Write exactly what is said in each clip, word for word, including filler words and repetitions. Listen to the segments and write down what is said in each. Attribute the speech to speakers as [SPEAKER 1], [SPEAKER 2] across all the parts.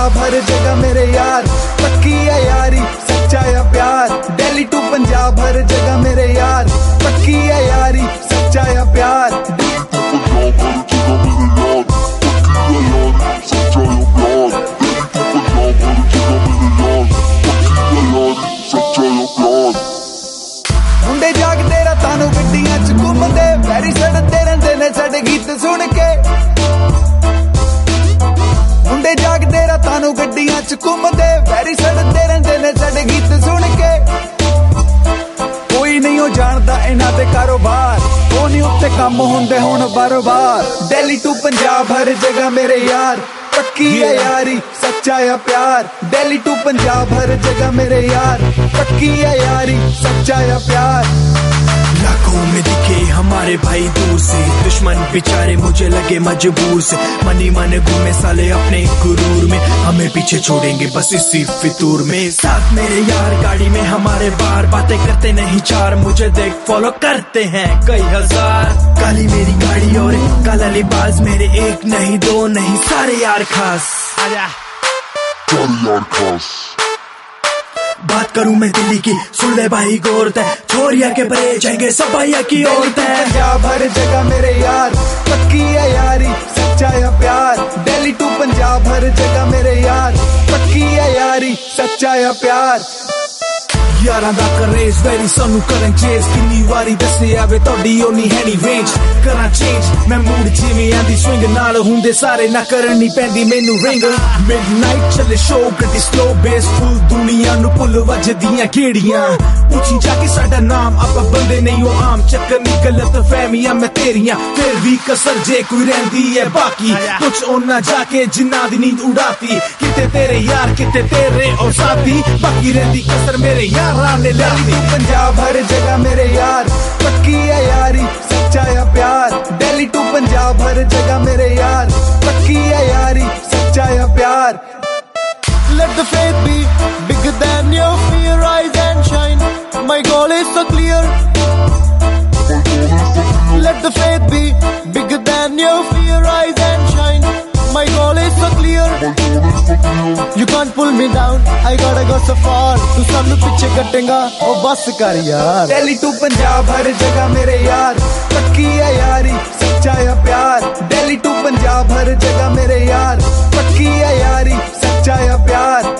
[SPEAKER 1] पंजाब हर जगह मेरे यार, पक्की है यारी सच्चा है प्यार। दिल्ली टू पंजाब हर जगह मेरे यार, पक्की है यारी सच्चा है प्यार। मुंडे जागदे रातां नूं गड्डियां च घुमदे, वैरी सड़दे रहिंदे ने साडे गीत सुन के। मुंडे जागदे रातां नूं गड्डियां च घुमदे, वैरी सड़दे रहिंदे ने साडे गीत सुन के। कोई नहीं हो जानदा इन्हां दे कारोबार, ओ नहीं उत्थे काम हुंदे हुण बारो बार। दिल्ली टू पंजाब हर जगह मेरे यार, पक्की है यारी सच्चा है प्यार। दिल्ली टू पंजाब हर जगह मेरे यार, पक्की है यारी सच्चा है प्यार।
[SPEAKER 2] लाखों में दिखे हमारे भाई दूर से, दुश्मन बेचारे मुझे लगे मजबूर से। मनी मन घूमे साले अपने गुरूर में, हमें पीछे छोड़ेंगे बस इसी फितूर में। साथ मेरे यार गाड़ी में हमारे बार, बातें करते नहीं चार, मुझे देख फॉलो करते हैं कई हजार। काली मेरी गाड़ी और काला लिबास, मेरे एक नहीं दो नहीं सारे यार खास। आजा सारे यार खास। बात करूं मैं दिल्ली की सुन ले भाई गौर तय, छोरिया के परे जाएंगे सब भैया की ओर तय।
[SPEAKER 1] पंजाब हर जगह मेरे यार, पक्की है यारी सच्चा है प्यार। दिल्ली टू पंजाब हर जगह मेरे यार, पक्की है यारी सच्चा है प्यार।
[SPEAKER 2] यारां दा करेज वैरी सानू करन चेज, किन्नी वारी दसे आवे तोड़ी ओनी है नी रेंज। करा चेंज मैं मूड जिवें आंदी स्विंग, नाल हुंदे सारे ना करनी पैंदी मैनू रिंग। मिडनाइट चले शो गड्डी स्लो बेस फुल, दुनिया नू पुल वजदियां गेड़ियां। पूछी जाके साडा नाम आपा बंदे नहीं हो आम, चक्कर नी गलत फहमियां मैं तेरियां। फिर भी कसर जे कोई रहिंदी है बाकी, कुछ ओना जाके जिन्ना दी नींद उड़ाती। किते तेरे यार किते तेरे और साथी, बाकी रहिंदी कसर मेरे यार।
[SPEAKER 1] दिल्ली टू पंजाब हर जगह मेरे यार, पक्की है यारी सच्चा है प्यार। दिल्ली टू पंजाब हर जगह मेरे यार, पक्की है यारी सच्चा है प्यार।
[SPEAKER 3] Let the faith be bigger than your fear, rise and shine, my goal is so clear. Let the faith be bigger than your fear, rise and shine, my goal is so clear. You can't pull me down, I gotta go so far. तू सानू पीछे कटेगा ओ बस कर यार।
[SPEAKER 1] Delhi to Punjab हर जगह मेरे यार, पक्की है यारी सच्चा है प्यार। दिल्ली टू पंजाब हर जगह मेरे यार, पक्की है यारी सच्चा है प्यार।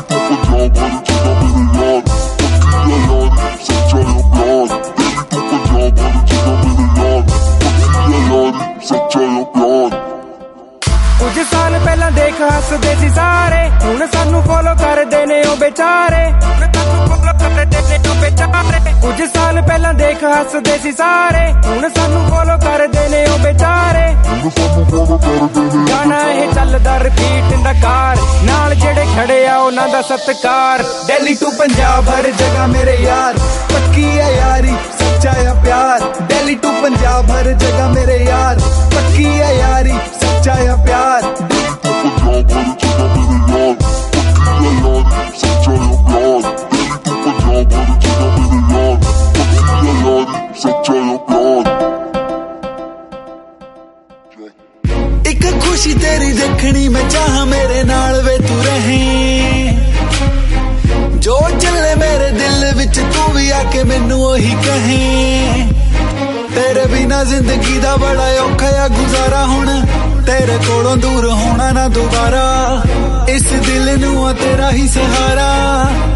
[SPEAKER 4] कुछ साल पहला देख हसदे सी सारे, हुण सानू फॉलो करदे ने ओ बेचारे। कुछ साल पहला देख हसदे सी सारे, हुण सानू फॉलो करदे ने ओ बेचारे। गाना ये चलदा रिपीट दा कार, नाल जेड़े खड़े आ उन्हां दा सत्कार।
[SPEAKER 1] दिल्ली टू पंजाब हर जगह मेरे यार, पक्की है यारी सच्चा है प्यार। दिल्ली टू पंजाब हर जगह मेरे यार, पक्की है यारी सच्चा है प्यार। एक खुशी तेरी देखनी मैं चाह, मेरे नाल वे तू रहें। जो चले मेरे दिल विच तू भी आके मैनू ओही कहें। तेरे बिना जिंदगी दा बड़ा औखा आ गुजारा, हुण तेरे कोलों दूर होना ना दोबारा। इस दिल नू तेरा ही सहारा।